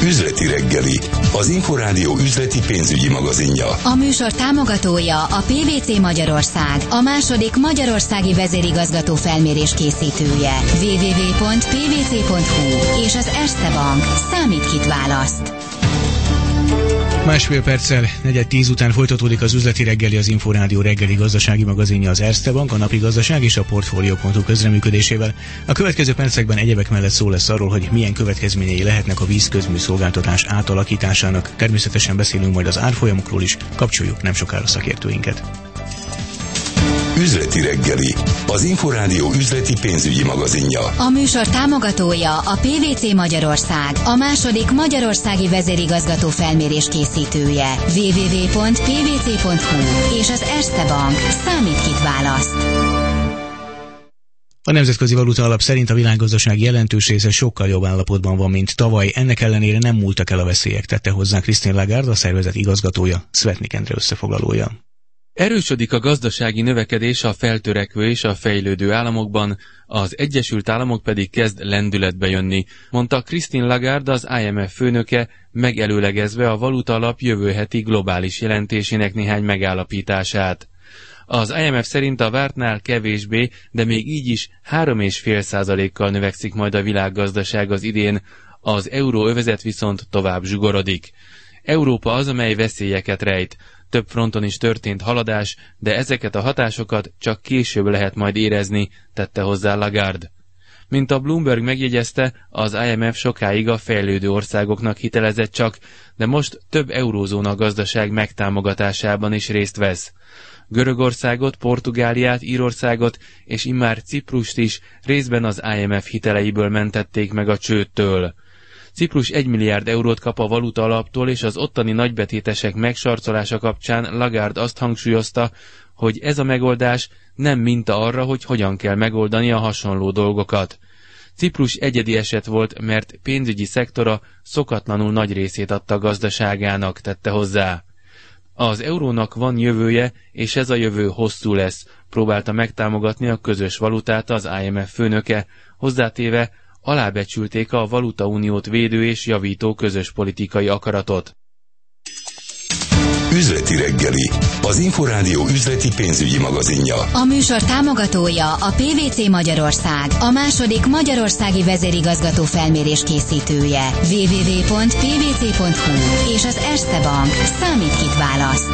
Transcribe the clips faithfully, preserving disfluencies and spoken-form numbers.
Üzleti reggeli, az Inforádió üzleti pénzügyi magazinja. A műsor támogatója a pé vé cé Magyarország, a második magyarországi vezérigazgató felmérés készítője. double-u double-u double-u pont pé vé cé pont hú és az Erste Bank. Számít, kit választ. Másfél perccel negyed tíz után folytatódik az üzleti reggeli, az Inforádió reggeli gazdasági magazinja, az Erste Bank, a napi gazdaság és a Portfolio pont hu közreműködésével. A következő percekben egyebek mellett szó lesz arról, hogy milyen következményei lehetnek a vízközműszolgáltatás átalakításának. Természetesen beszélünk majd az árfolyamokról is, kapcsoljuk nem sokára szakértőinket. Üzleti reggeli, az Inforádió üzleti pénzügyi magazinja. A műsor támogatója a pé vé cé Magyarország, a második magyarországi vezérigazgató felmérés készítője. double-u double-u double-u pont pé vé cé pont hú és az Erste Bank. Számít, kit választ. A Nemzetközi Valuta Alap szerint a világgazdaság jelentős része sokkal jobb állapotban van, mint tavaly. Ennek ellenére nem múltak el a veszélyek, tette hozzá Christine Lagarde, a szervezet igazgatója, Svetnik Endre összefoglalója. Erősödik a gazdasági növekedés a feltörekvő és a fejlődő államokban, az Egyesült Államok pedig kezd lendületbe jönni, mondta Christine Lagarde, az i em ef főnöke, megelőlegezve a Valuta Alap jövő heti globális jelentésének néhány megállapítását. Az i em ef szerint a vártnál kevésbé, de még így is három egész öt százalékkal növekszik majd a világgazdaság az idén, az euróövezet viszont tovább zsugorodik. Európa az, amely veszélyeket rejt. Több fronton is történt haladás, de ezeket a hatásokat csak később lehet majd érezni, tette hozzá Lagarde. Mint a Bloomberg megjegyezte, az i em ef sokáig a fejlődő országoknak hitelezett csak, de most több eurózóna gazdaság megtámogatásában is részt vesz. Görögországot, Portugáliát, Írországot és immár Ciprust is részben az i em ef hiteleiből mentették meg a csődtől. Ciprus egy milliárd eurót kap a Valuta Alaptól, és az ottani nagybetétesek megsarcolása kapcsán Lagarde azt hangsúlyozta, hogy ez a megoldás nem minta arra, hogy hogyan kell megoldani a hasonló dolgokat. Ciprus egyedi eset volt, mert pénzügyi szektora szokatlanul nagy részét adta gazdaságának, tette hozzá. Az eurónak van jövője, és ez a jövő hosszú lesz, próbálta megtámogatni a közös valutát az i em ef főnöke, hozzátéve, alábecsülték a valutauniót védő és javító közös politikai akaratot. Üzleti reggeli, az Inforádió üzleti pénzügyi magazinja. A műsor támogatója a pé vé cé Magyarország, a második magyarországi vezérigazgató felmérés készítője. double-u double-u double-u pont pé vé cé pont hú és az Erste Bank. Számít, kit választ.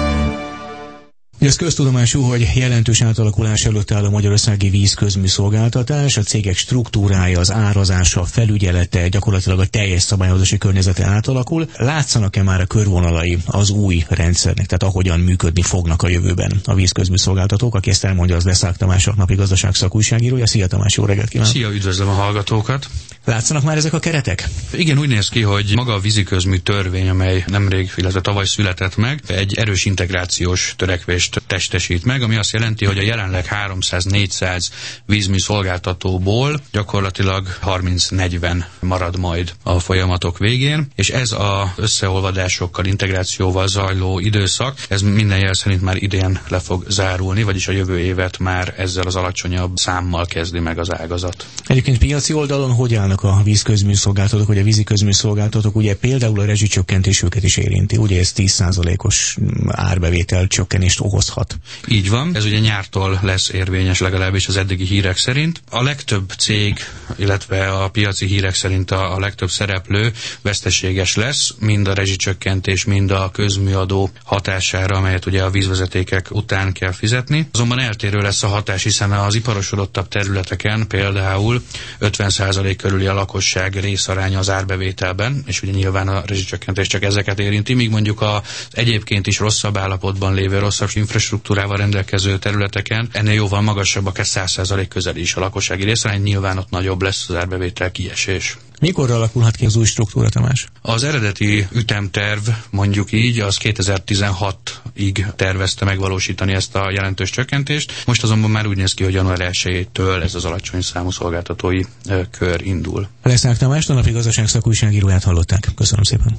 Ez köztudomású, hogy jelentős átalakulás előtt áll a magyarországi vízközműszolgáltatás, a cégek struktúrája, az árazása, felügyelete, gyakorlatilag a teljes szabályozási környezete átalakul. Látszanak-e már a körvonalai az új rendszernek, tehát ahogyan működni fognak a jövőben a vízközműszolgáltatók? Aki ezt elmondja, az Deszág Tamás, a napi gazdaság szakújságírója. Szia Tamás, jó reggelt kívánok! Szia, üdvözlöm a hallgatókat! Látszanak már ezek a keretek? Igen, úgy néz ki, hogy maga a víziközmű törvény, amely nemrég, illetve tavaly született meg, egy erős integrációs törekvést testesít meg, ami azt jelenti, hogy a jelenleg háromszáz-négyszáz vízmű szolgáltatóból gyakorlatilag harminc-negyven marad majd a folyamatok végén, és ez az összeolvadásokkal, integrációval zajló időszak, ez minden jel szerint már idén le fog zárulni, vagyis a jövő évet már ezzel az alacsonyabb számmal kezdi meg az ágazat. Egyébként piaci oldalon hogy állnak a vízközműszolgáltatók, vagy a víziközműszolgáltatók? Ugye például a rezsicsökkentés őket is érinti, ugye ez tíz százalékos árbevétel csökkenést okozhat. Így van, ez ugye nyártól lesz érvényes, legalábbis az eddigi hírek szerint. A legtöbb cég, illetve a piaci hírek szerint a, a legtöbb szereplő veszteséges lesz, mind a rezsicsökkentés, mind a közműadó hatására, amelyet ugye a vízvezetékek után kell fizetni. Azonban eltérő lesz a hatás, hiszen az iparosodottabb területeken például ötven százalék körüli a lakosság részaránya az árbevételben, és ugye nyilván a rezsicsökkentés csak ezeket érinti, míg mondjuk az egyébként is rosszabb állapotban lévő, rosszabb infrastruktúrával rendelkező területeken ennél jóval magasabbak, ez száz százalék közeli is a lakossági részarány, nyilván ott nagyobb lesz az árbevétel kiesés. Mikor alakulhat ki az új struktúra, Tamás? Az eredeti ütemterv, mondjuk így, az kétezer-tizenhatig tervezte megvalósítani ezt a jelentős csökkentést. Most azonban már úgy néz ki, hogy január elsejétől ez az alacsony számú szolgáltatói ö, kör indul. Deszág Tamás, a napi gazdaság szakújságíróját hallották. Köszönöm szépen.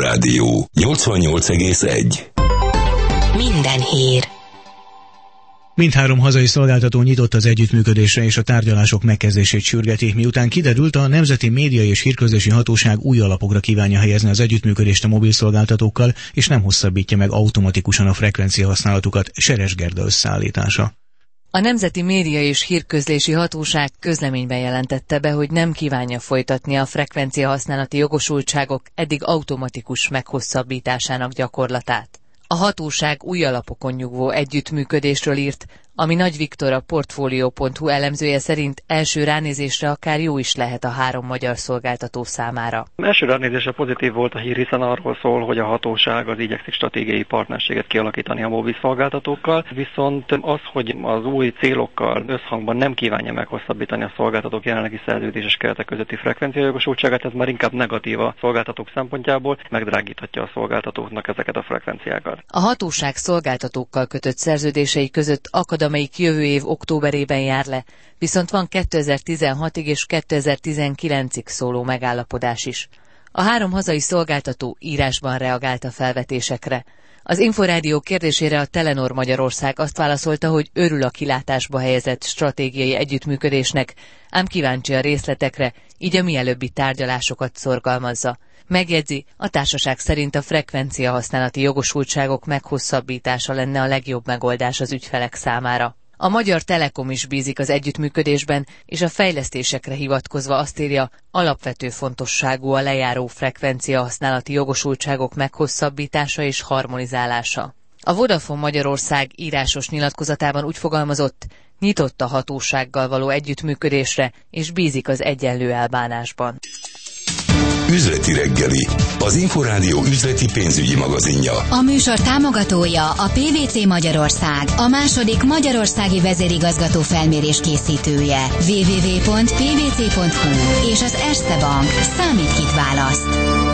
Inforádió nyolcvannyolc egész egy. Minden hír. Mindhárom hazai szolgáltató nyitott az együttműködésre és a tárgyalások megkezdését sürgeti, miután kiderült, a Nemzeti Média és Hírközlési Hatóság új alapokra kívánja helyezni az együttműködést a mobilszolgáltatókkal, és nem hosszabbítja meg automatikusan a frekvencia használatukat. Seres Gerda összeállítása. A Nemzeti Média és Hírközlési Hatóság közleményben jelentette be, hogy nem kívánja folytatni a frekvencia használati jogosultságok eddig automatikus meghosszabbításának gyakorlatát. A hatóság új alapokon nyugvó együttműködésről írt, ami Nagy Viktor a Portfolio pont hu elemzője szerint első ránézésre akár jó is lehet a három magyar szolgáltató számára. Első ránézésre pozitív volt a hír, hiszen arról szól, hogy a hatóság az igyekszik stratégiai partnerséget kialakítani a mobil szolgáltatókkal, viszont az, hogy az új célokkal összhangban nem kívánja meghosszabbítani a szolgáltatók jelenlegi szerződéses keretek közötti frekvenciajogosultságát, ez már inkább negatív a szolgáltatók szempontjából, megdrágíthatja a szolgáltatóknak ezeket a frekvenciákat. A hatóság szolgáltatókkal kötött szerződései között akad, amelyik jövő év októberében jár le, viszont van kétezer-tizenhatig és kétezer-tizenkilencig szóló megállapodás is. A három hazai szolgáltató írásban reagált a felvetésekre. Az Inforádió kérdésére a Telenor Magyarország azt válaszolta, hogy örül a kilátásba helyezett stratégiai együttműködésnek, ám kíváncsi a részletekre, így a mielőbbi tárgyalásokat szorgalmazza. Megjegyzi, a társaság szerint a frekvencia használati jogosultságok meghosszabbítása lenne a legjobb megoldás az ügyfelek számára. A Magyar Telekom is bízik az együttműködésben, és a fejlesztésekre hivatkozva azt írja, alapvető fontosságú a lejáró frekvencia használati jogosultságok meghosszabbítása és harmonizálása. A Vodafone Magyarország írásos nyilatkozatában úgy fogalmazott, nyitott a hatósággal való együttműködésre, és bízik az egyenlő elbánásban. Üzleti reggeli, az Inforádió üzleti pénzügyi magazinja. A műsor támogatója a pé vé cé Magyarország, a második magyarországi vezérigazgató felmérés készítője. double-u double-u double-u pont p v c pont h u és az Erste Bank. Számít, kit választ.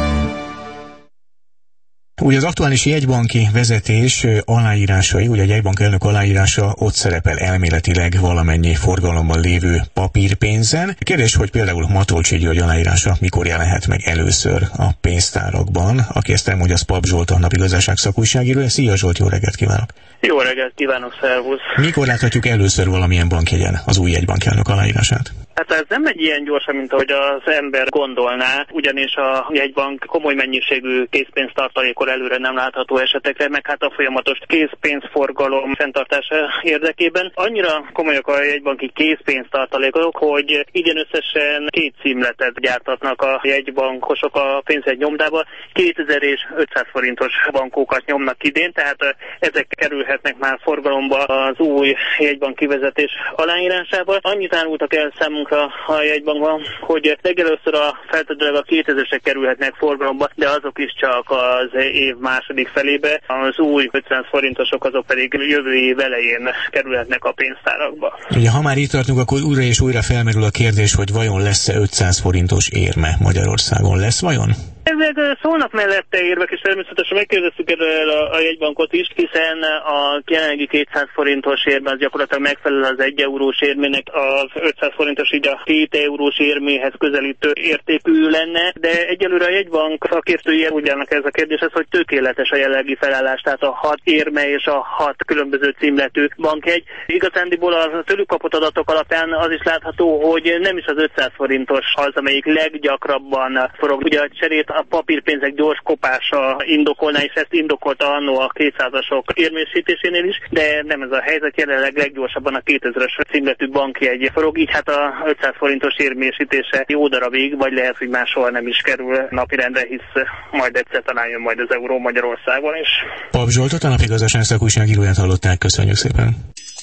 Ugye az aktuális jegybanki vezetés aláírásai, ugye a jegybank elnök aláírása ott szerepel elméletileg valamennyi forgalomban lévő papírpénzen. Kérdés, hogy például Matolcsy György aláírása mikor jelenhet meg először a pénztárakban. Aki ezt elmondja, az Pap Zsolt, a Napigazdaság szakújságírója. Szia Zsolt, jó reggelt kívánok! Jó reggelt kívánok, szervusz! Mikor láthatjuk először valamilyen bankjegyen az új jegybank elnök aláírását? Hát ez nem egy ilyen gyorsan, mint ahogy az ember gondolná, ugyanis a jegybank komoly mennyiségű készpénztartalékor előre nem látható esetekre, meg hát a folyamatos készpénzforgalom fenntartása érdekében. Annyira komolyak a jegybanki készpénztartalékok, hogy idén összesen két címletet gyártatnak a jegybankosok a pénzhegy nyomdába. kétezer és ötszáz forintos bankókat nyomnak idén, tehát ezek kerülhetnek már forgalomba az új jegybanki vezetés aláírásával. Annyit árultak el számunkra a jegybankban, hogy legelőször a feltétlenül a kétezresek kerülhetnek forgalomba, de azok is csak az év második felébe, az új ötszáz forintosok azok pedig jövő év elején kerülhetnek a pénztárakba. Ugye, ha már itt tartunk, akkor újra és újra felmerül a kérdés, hogy vajon lesz-e ötszáz forintos érme Magyarországon. Lesz vajon? Ezek szólnak mellette érvek, és természetesen megkérdeztük erről a, a jegybankot is, hiszen a jelenlegi kétszáz forintos érme az gyakorlatilag megfelel az egy eurós érmének, az ötszáz forintos így a két eurós érméhez közelítő értékű lenne, de egyelőre a jegybank szakértői úgy állnak ez a kérdéshez, hogy tökéletes a jelenlegi felállás, tehát a hat érme és a hat különböző címletű bankjegy. Igazándiból a tőlük kapott adatok alapján az is látható, hogy nem is az ötszáz forintos az, amelyik leggyakrabban forog. Ugye a cserét a papírpénzek gyors kopása indokolná, és ezt indokolta annó a kétszázasok érmésítésénél is, de nem ez a helyzet, jelenleg leggyorsabban a kétezres címletű bankjegy forog, így hát a ötszáz forintos érmésítése jó darabig, vagy lehet, hogy máshol nem is kerül napirendre, hisz majd egyszer talán jön majd az euró Magyarországon is. Pap Zsoltot, a Napigazdaság szakújságíróját hallották, köszönjük szépen!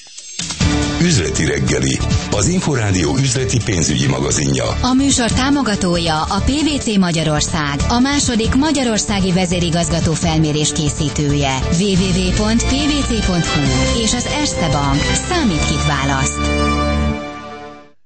Üzleti reggeli, az Inforádió üzleti pénzügyi magazinja. A műsor támogatója a pé vé cé Magyarország, a második magyarországi vezérigazgató felmérés készítője. double-u double-u double-u pont p v c pont h u és az Erste Bank. Számít, kit választ.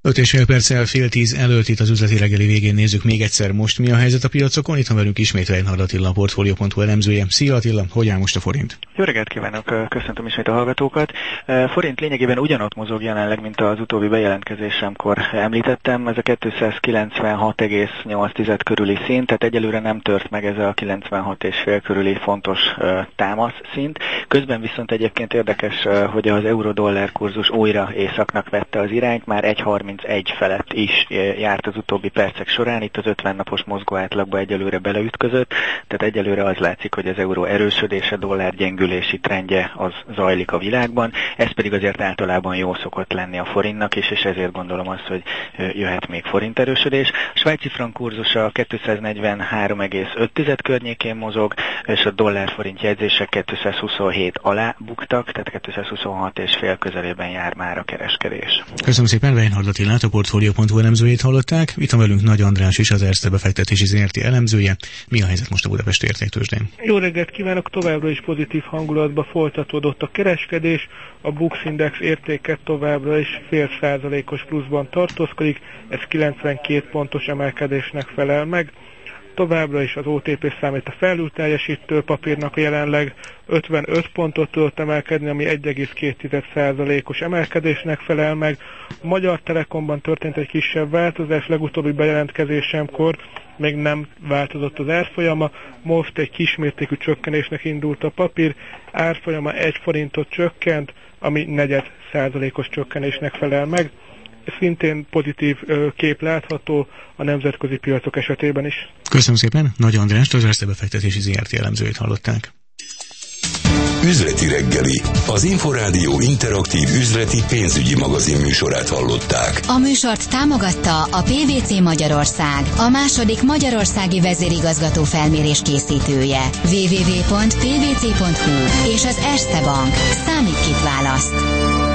öt és fél perccel fél tíz előtt itt az üzleti reggeli végén nézzük még egyszer most mi a helyzet a piacokon. Itt van velünk ismét Reinhard Attila, a Portfolio pont hu elemzője. Szia Attila, hogy áll most a forint? Jó reggelt kívánok, köszöntöm ismét a hallgatókat. Forint lényegében ugyanott mozog jelenleg, mint az utóbbi bejelentkezésemkor említettem. Ez a kétszázkilencvenhat egész nyolc körüli szint, tehát egyelőre nem tört meg ez a kilencvenhat egész öt körüli fontos támasz szint. Közben viszont egyébként érdekes, hogy az euró-dollár kurzus újra északnak vette az irányt, már egy harmincegy felett is járt az utóbbi percek során, itt az ötven napos mozgóátlagba egyelőre beleütközött, tehát egyelőre az látszik, hogy az euró erősödése, dollár gyengülési trendje az zajlik a világban, ez pedig azért általában jó szokott lenni a forintnak is, és ezért gondolom azt, hogy jöhet még forint erősödés. A svájci frank kurzusa kétszáznegyvenhárom egész öt környékén mozog, és a dollár-forint jegyzések kétszázhuszonhét alá buktak, tehát kétszázhuszonhat egész öt közelében jár már a kereskedés. Köszönöm szépen, Reinhard Attilát, a Portfolio pont hu elemzőjét hallották. Itt van velünk Nagy András is, az Erste befektetési zé er té elemzője. Mi a helyzet most a Budapesti Értéktőzsdén? Jó reggelt kívánok, továbbra is pozitív hangulatba folytatódott a kereskedés. A Bux Index értéke továbbra is fél százalékos pluszban tartózkodik, ez kilencvenkét pontos emelkedésnek felel meg. Továbbra is az o té pé számít a felül teljesítő papírnak jelenleg ötvenöt pontot tudott emelkedni, ami egy egész két százalékos emelkedésnek felel meg. A Magyar Telekomban történt egy kisebb változás, legutóbbi bejelentkezésemkor még nem változott az árfolyama, most egy kismértékű csökkenésnek indult a papír, árfolyama egy forintot csökkent, ami negyed százalékos csökkenésnek felel meg. Szintén pozitív kép látható a nemzetközi piacok esetében is. Köszönöm szépen, Nagy Andrást, az Erste befektetési zé er té elemzőjét hallották. Üzleti reggeli, az Inforádió interaktív üzleti pénzügyi magazin műsorát hallották. A műsort támogatta a pé vé cé Magyarország, a második magyarországi vezérigazgató felmérés készítője. double-u double-u double-u pont pé vé cé pont hu és az Erste Bank. Számít, kit választ.